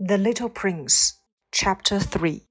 The Little Prince, Chapter 3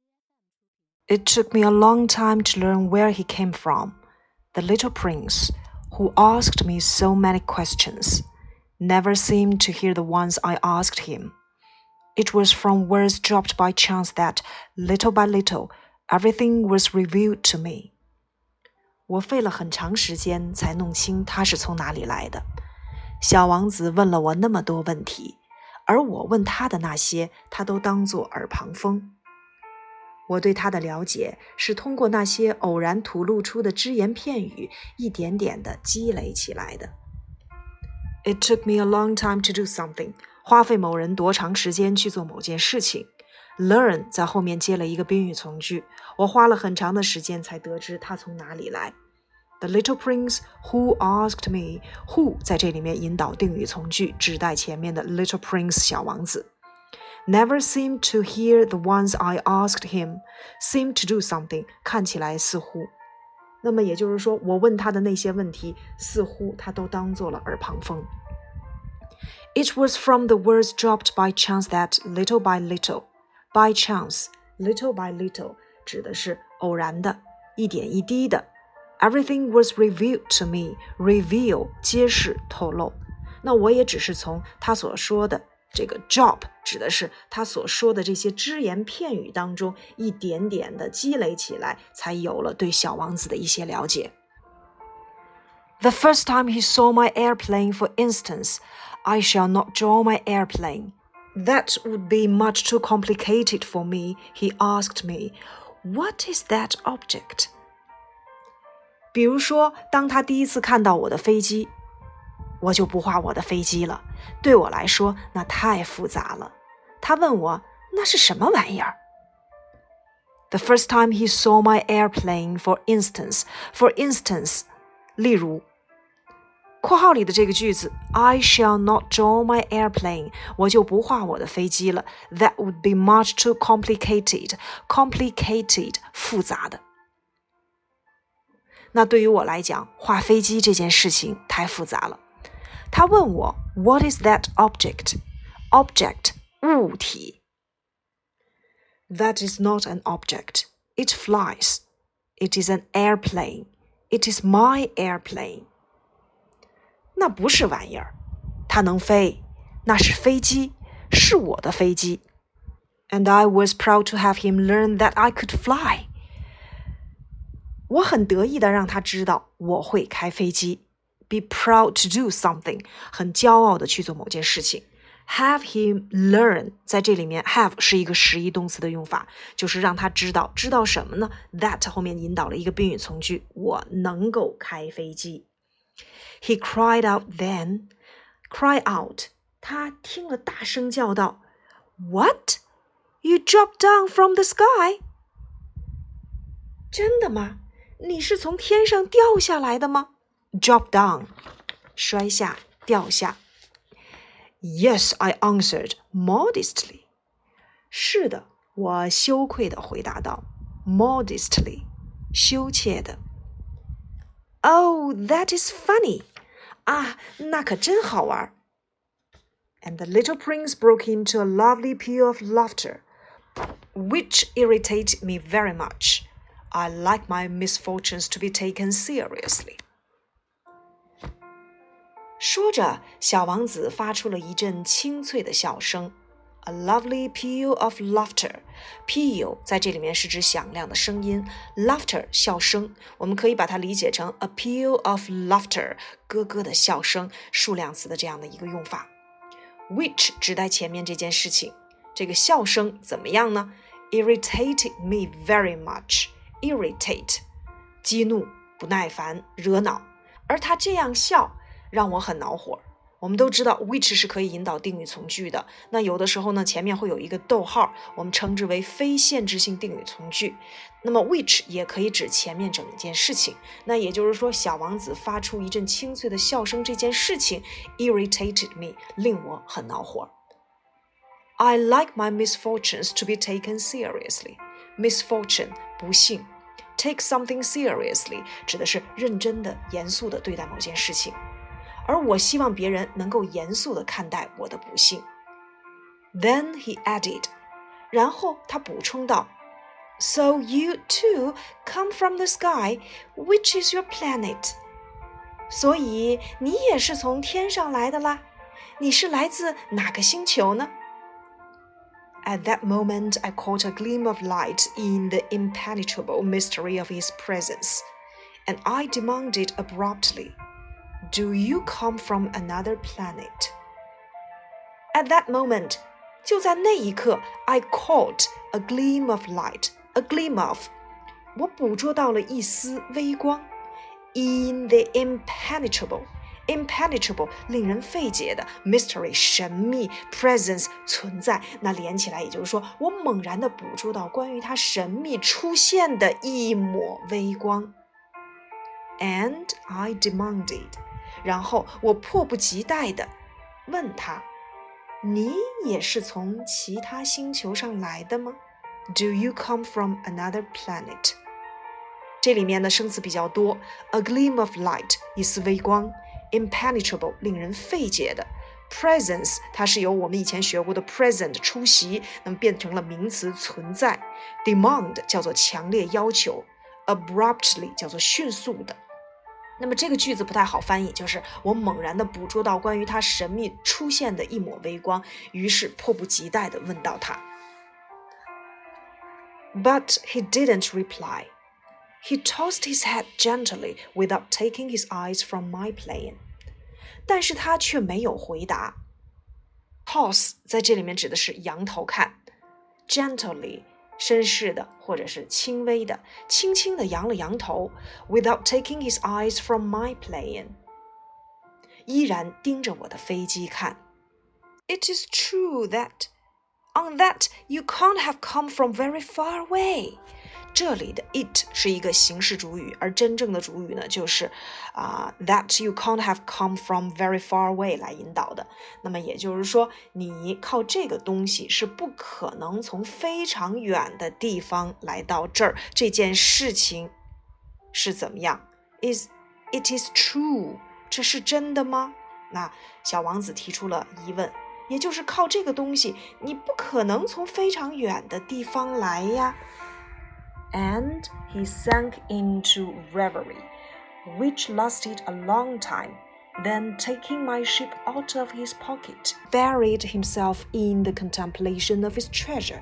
It took me a long time to learn where he came from. The little prince, who asked me so many questions, never seemed to hear the ones I asked him. It was from words dropped by chance that, little by little, everything was revealed to me. 我费了很长时间才弄清他是从哪里来的。小王子问了我那么多问题，而我问他的那些，他都当作耳旁风。我对他的了解是通过那些偶然吐露出的只言片语，一点点地积累起来的。It took me a long time to do something. 花费某人多长时间去做某件事情。Learn 在后面接了一个宾语从句，我花了很长的时间才得知他从哪里来。The little prince who asked me, who 在这里面引导定语从句，指代前面的 little prince 小王子。Never seemed to hear the ones I asked him, seemed to do something 看起来似乎。那么也就是说，我问他的那些问题，似乎他都当作了耳旁风。It was from the words dropped by chance that little by little, by chance, little by little 指的是偶然的，一点一滴的。Everything was revealed to me, reveal 揭示透露。那我也只是从他所说的这个 drop 指的是他所说的这些只言片语当中一点点的积累起来，才有了对小王子的一些了解。The first time he saw my airplane, for instance, I shall not draw my airplane. That would be much too complicated for me, he asked me. What is that object? 比如说，当他第一次看到我的飞机，我就不画我的飞机了，对我来说那太复杂了。他问我那是什么玩意儿？ The first time he saw my airplane, for instance, 例如括号里的这个句子 I shall not draw my airplane 我就不画我的飞机了 That would be much too complicated 复杂的。那对于我来讲，画飞机这件事情太复杂了。他问我 What is that object? Object 物体。 That is not an object. It flies. It is an airplane. It is my airplane. 那不是玩意儿，它能飞，那是飞机，是我的飞机。And I was proud to have him learn that I could fly. 我很得意地让他知道我会开飞机。Be proud to do something 很骄傲地去做某件事情。Have him learn 在这里面 have 是一个实义动词的用法，就是让他知道什么呢？ That 后面引导了一个宾语从句，我能够开飞机。He cried out then. Cry out 他听了大声叫道 What? You dropped down from the sky? 真的吗？你是从天上掉下来的吗？ Drop down 摔下掉下。 Yes, I answered modestly. 是的，我羞愧地回答道 Modestly 羞怯的。 Oh, that is funny. 啊，那可真好玩。 And the little prince broke into a lovely peal of laughter, which irritated me very much. I like my misfortunes to be taken seriously. 说着，小王子发出了一阵清脆的笑声。A lovely peal of laughter. Peal 在这里面是指响亮的声音 Laughter 笑声，我们可以把它理解成 a peal of laughter 咯咯的笑声，数量词的这样的一个用法。 Which 指代前面这件事情，这个笑声怎么样呢？ Irritated me very much. Irritate 激怒不耐烦惹恼，而他这样笑让我很恼火。我们都知道 which 是可以引导定语从句的，那有的时候呢前面会有一个逗号，我们称之为非限制性定语从句。那么 which 也可以指前面整件事情，那也就是说小王子发出一阵清脆的笑声这件事情 irritated me 令我很恼火。 I like my misfortunes to be taken seriously. Misfortune 不幸， take something seriously 指的是认真的严肃的对待某件事情，而我希望别人能够严肃地看待我的不幸。 Then he added, 然后他补充道 So you too come from the sky, which is your planet? 所以你也是从天上来的啦，你是来自哪个星球呢？ At that moment, I caught a gleam of light in the impenetrable mystery of his presence, and I demanded abruptly, Do you come from another planet? At that moment, 就在那一刻 I caught a gleam of light, a gleam of 我捕捉到了一丝微光 in the impenetrable 令人费解的 mystery 神秘 presence 存在，那连起来也就是说我猛然地捕捉到关于它神秘出现的一抹微光 and I demanded 然后我迫不及待地问他你也是从其他星球上来的吗？ Do you come from another planet? 这里面的生词比较多 A gleam of light 一丝微光 Impenetrable 令人费解的 Presence 它是由我们以前学过的 present 出席那么变成了名词存在 Demand 叫做强烈要求 Abruptly 叫做迅速的那么这个句子不太好翻译，就是我猛然地捕捉到关于他神秘出现的一抹微光，于是迫不及待地问到他。But he didn't reply. He tossed his head gently without taking his eyes from my plane. 但是他却没有回答。Toss 在这里面指的是仰头看 ，gently 绅士的或者是轻微的轻轻地扬了扬头 without taking his eyes from my plane 依然盯着我的飞机看 It is true that on that you can't have come from very far away 这里的 it 是一个形式主语而真正的主语呢就是that you can't have come from very far away 来引导的那么也就是说你靠这个东西是不可能从非常远的地方来到这儿这件事情是怎么样 It is true 这是真的吗那小王子提出了疑问也就是靠这个东西你不可能从非常远的地方来呀And he sank into reverie, which lasted a long time. Then, taking my ship out of his pocket, buried himself in the contemplation of his treasure.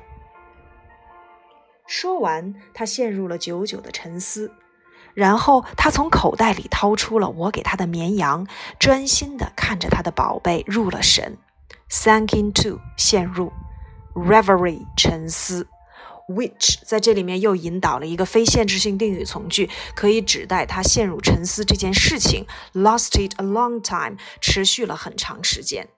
说完，他陷入了久久的沉思。然后，他从口袋里掏出了我给他的绵羊，专心地看着他的宝贝，入了神。Sank into 陷入 reverie 沉思。Which 在这里面又引导了一个非限制性定语从句，可以指代他陷入沉思这件事情 lasted a long time 持续了很长时间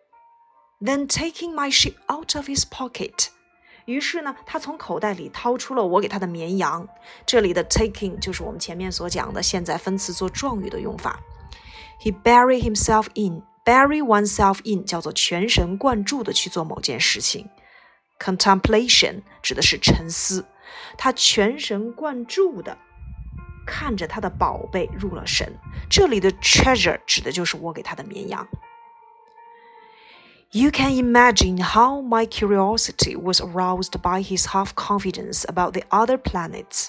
Then taking my sheep out of his pocket 于是呢他从口袋里掏出了我给他的绵羊这里的 taking 就是我们前面所讲的现在分词做状语的用法 He buried himself in bury oneself in 叫做全神贯注的去做某件事情Contemplation 指的是沉思，他全神贯注地看着他的宝贝入了神。这里的 treasure 指的就是我给他的绵羊。You can imagine how my curiosity was aroused by his half-confidence about the other planets.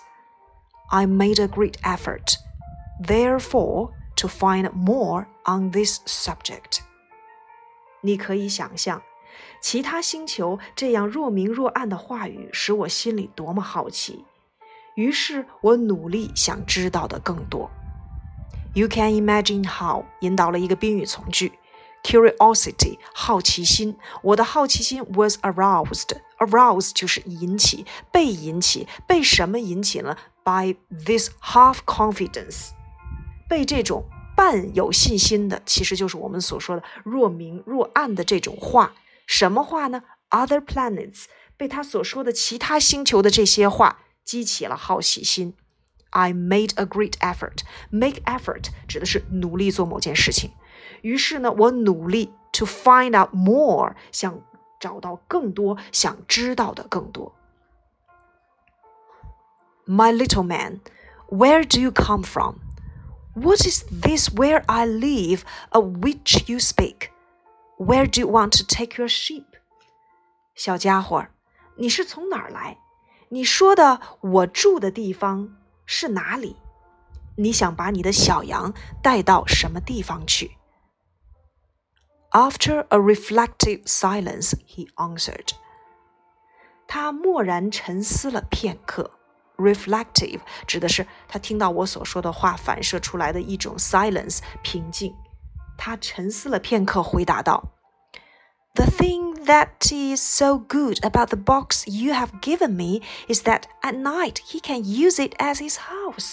I made a great effort, therefore, to find more on this subject. 你可以想象其他星球这样若明若暗的话语使我心里多么好奇于是我努力想知道的更多 You can imagine how 引导了一个宾语从句 Curiosity 好奇心我的好奇心 was aroused 就是引起被引起被什么引起了 by this half confidence 被这种半有信心的其实就是我们所说的若明若暗的这种话什么话呢 Other planets 被他所说的其他星球的这些话激起了好奇心 I made a great effort Make effort 指的是努力做某件事情于是呢我努力 to find out more 想找到更多想知道的更多 My little man Where do you come from? What is this where I live of which you speak?Where do you want to take your sheep? 小家伙，你是从哪儿来？你说的我住的地方是哪里？你想把你的小羊带到什么地方去？ After a reflective silence, he answered. 他默然沉思了片刻。Reflective 指的是他听到我所说的话反射出来的一种 silence 平静。他沉思了片刻，回答道 The thing that is so good about the box you have given me is that at night he can use it as his house.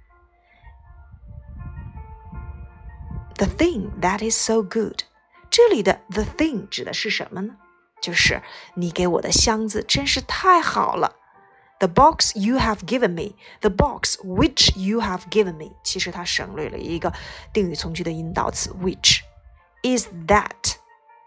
The thing that is so good. 这里的 the thing 指的是什么呢？就是你给我的箱子真是太好了。The box you have given me, the box which you have given me， 其实它省略了一个定语从句的引导词 which is that。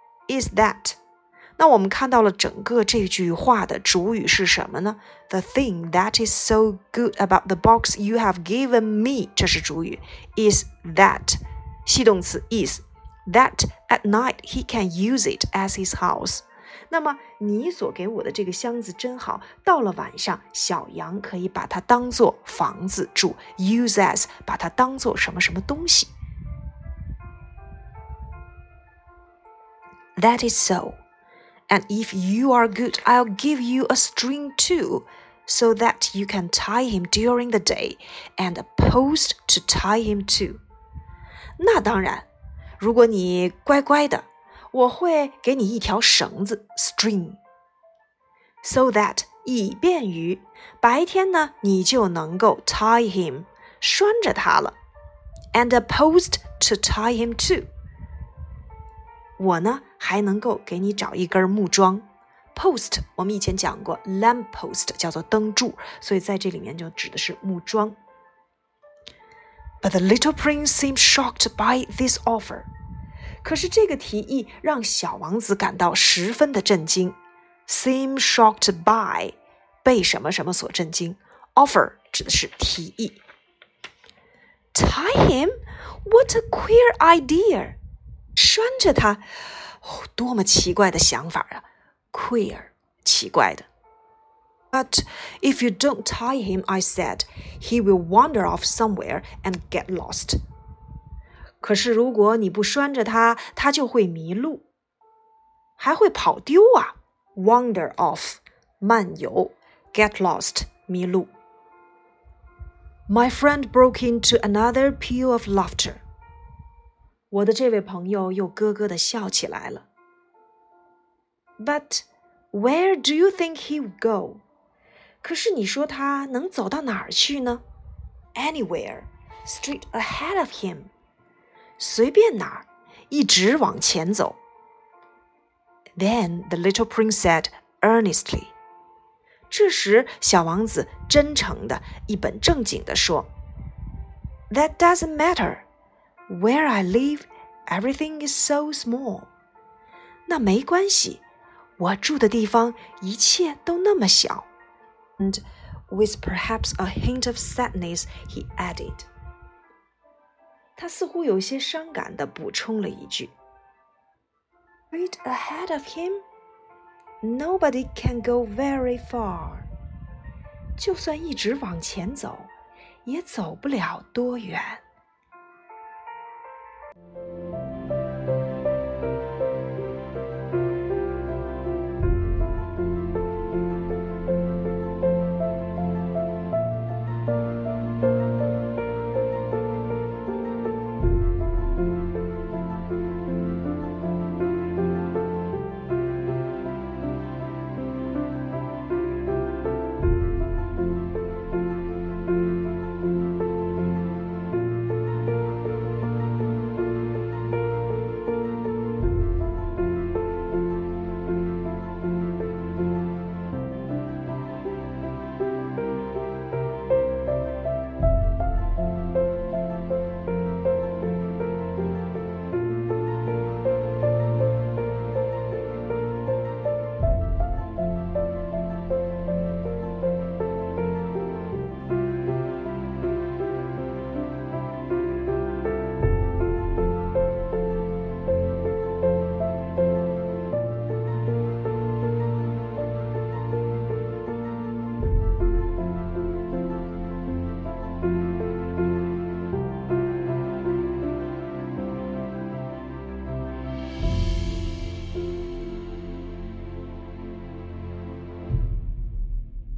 那我们看到了整个这句话的主语是什么呢？ The thing that is so good about the box you have given me， 这是主语 is that， 系动词 is that at night he can use it as his house。那么你所给我的这个箱子真好，到了晚上小羊可以把它当作房子住， use as 把它当作什么什么东西。 That is so, and if you are good, I'll give you a string too, so that you can tie him during the day, and a post to tie him to. 那当然，如果你乖乖的，我会给你一条绳子 string， so that 以便于白天呢你就能够 tie him 拴着他了 and a post to tie him to， 我呢还能够给你找一根木桩 post 我们以前讲过 lamp post 叫做灯柱，所以在这里面就指的是木桩。 But the little prince seemed shocked by this offer，可是这个提议让小王子感到十分的震惊。 Seem shocked by 被什么什么所震惊， Offer 指的是提议。 Tie him? What a queer idea！ 拴着他，多么奇怪的想法啊！ Queer 奇怪的。 But if you don't tie him, I said, he will wander off somewhere and get lost。可是如果你不拴着他，他就会迷路，还会跑丢啊。 Wander off 漫游 get lost 迷路。 My friend broke into another peal of laughter， 我的这位朋友又咯咯地笑起来了。 But where do you think he would go？ 可是你说他能走到哪儿去呢？ Anywhere straight ahead of him，随便哪儿，一直往前走。 Then the little prince said earnestly， 这时小王子真诚的一本正经地说 That doesn't matter. Where I live, everything is so small. 那没关系，我住的地方一切都那么小。 And with perhaps a hint of sadness, he added，他似乎有些伤感地补充了一句 Right ahead of him, nobody can go very far. 就算一直往前走，也走不了多远。